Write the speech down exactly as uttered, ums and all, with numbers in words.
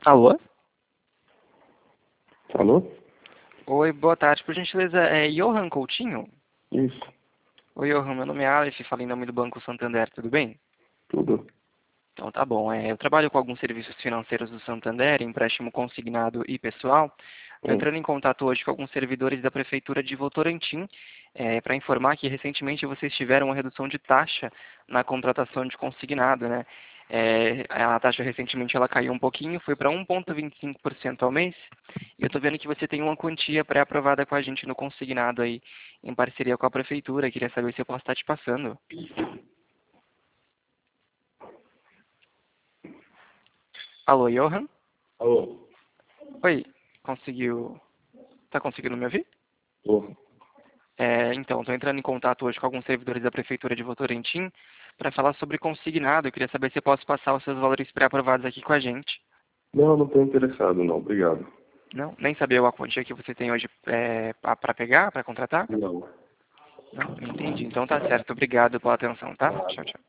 Alô? Alô? Oi, boa tarde. Por gentileza, é Johan Coutinho? Isso, Oi, Johan, meu nome é Aleph, falo em nome do Banco Santander, tudo bem? tudo. Então tá bom. É, eu trabalho com alguns serviços financeiros do Santander, empréstimo consignado e pessoal. Estou Hum. entrando em contato hoje com alguns servidores da Prefeitura de Votorantim é, para informar que recentemente vocês tiveram uma redução de taxa na contratação de consignado, né? É, a taxa recentemente ela caiu um pouquinho, foi para um vírgula vinte e cinco por cento ao mês. E eu estou vendo que você tem uma quantia pré-aprovada com a gente no consignado aí, em parceria com a Prefeitura. Queria saber se eu posso estar te passando. Alô, Johan? Alô? Oi, conseguiu... Tá conseguindo me ouvir? Tô. É, então, estou entrando em contato hoje com alguns servidores da Prefeitura de Votorantim para falar sobre consignado. Eu queria saber se eu posso passar os seus valores pré-aprovados aqui com a gente. Não, não estou interessado não, obrigado. Não? Nem saber a quantia que você tem hoje é, para pegar, para contratar? Não. Não? Entendi. Então tá certo. Obrigado pela atenção, tá? Tchau, tchau.